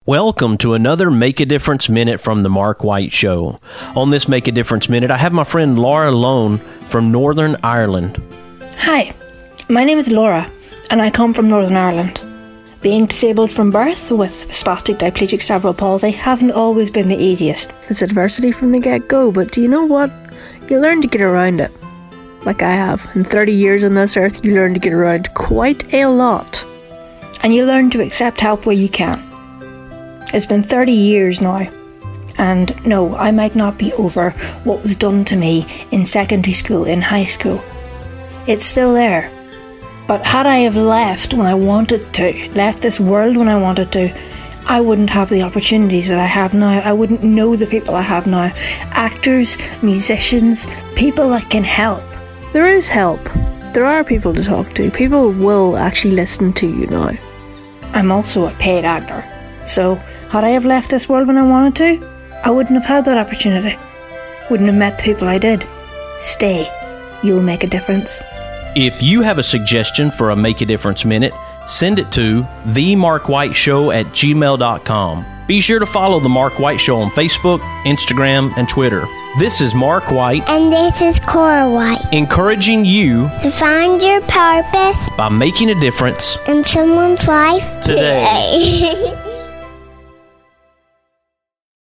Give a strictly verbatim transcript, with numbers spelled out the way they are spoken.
Welcome to another Make a Difference Minute from the Mark White Show. On this Make a Difference Minute, I have my friend Laura Lone from Northern Ireland. Hi, my name is Laura, and I come from Northern Ireland. Being disabled from birth with spastic diplegic cerebral palsy hasn't always been the easiest. It's adversity from the get-go, but do you know what? You learn to get around it. Like I have. In thirty years on this earth, you learn to get around quite a lot. And you learn to accept help where you can. It's been thirty years now, and no, I might not be over what was done to me in secondary school, in high school. It's still there. But had I have left when I wanted to, left this world when I wanted to, I wouldn't have the opportunities that I have now. I wouldn't know the people I have now. Actors, musicians, people that can help. There is help. There are people to talk to. People will actually listen to you now. I'm also a paid actor. So, had I have left this world when I wanted to, I wouldn't have had that opportunity. Wouldn't have met the people I did. Stay. You'll make a difference. If you have a suggestion for a Make a Difference Minute, send it to the mark white show at gmail dot com. Be sure to follow The Mark White Show on Facebook, Instagram, and Twitter. This is Mark White. And this is Cora White. Encouraging you to find your purpose by making a difference in someone's life today. today.